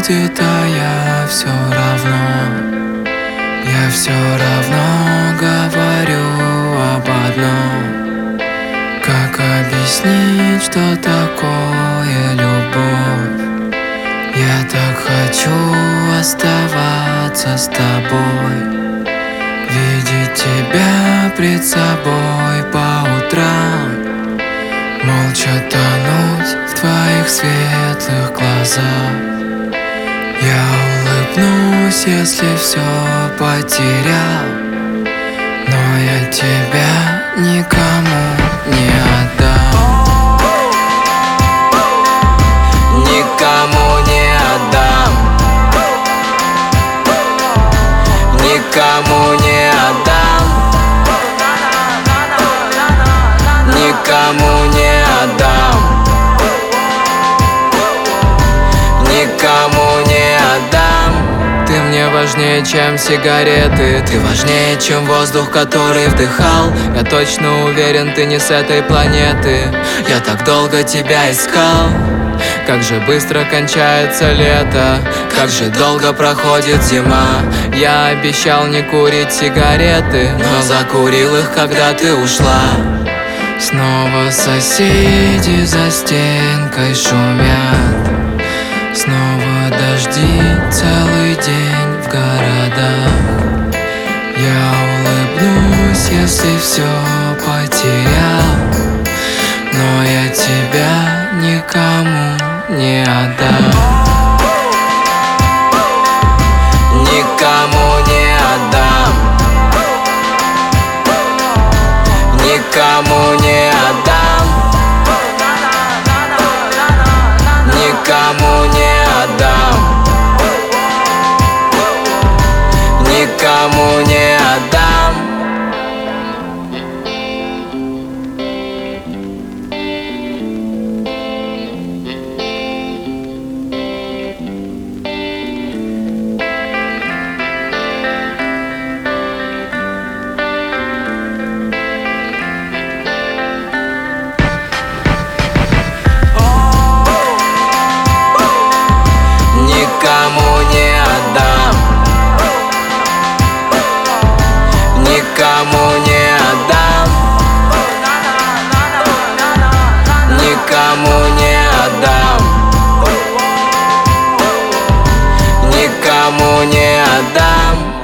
будет, а я все равно говорю об одном. Как объяснить, что такое любовь? Я так хочу оставаться с тобой, видеть тебя пред собой по утрам, молча тонуть в твоих светлых глазах. Я улыбнусь, если все потерял, но я тебя никому не отдам. Никому не отдам. Никому не отдам. Никому не отдам. Никому не отдам. Ты мне важнее, чем сигареты. Ты важнее, чем воздух, который вдыхал. Я точно уверен, ты не с этой планеты. Я так долго тебя искал. Как же быстро кончается лето, как же долго проходит зима. Я обещал не курить сигареты, но закурил их, когда ты ушла. Снова соседи за стенкой шумят, снова дожди целый день в городах. Я улыбнусь, если все потерял, но я тебя никому не отдам. Никому не отдам. Никому не отдам. Никому не отдам. Никому не отдам. Никому не отдам. Никому не отдам. Никому не отдам. Никому не отдам.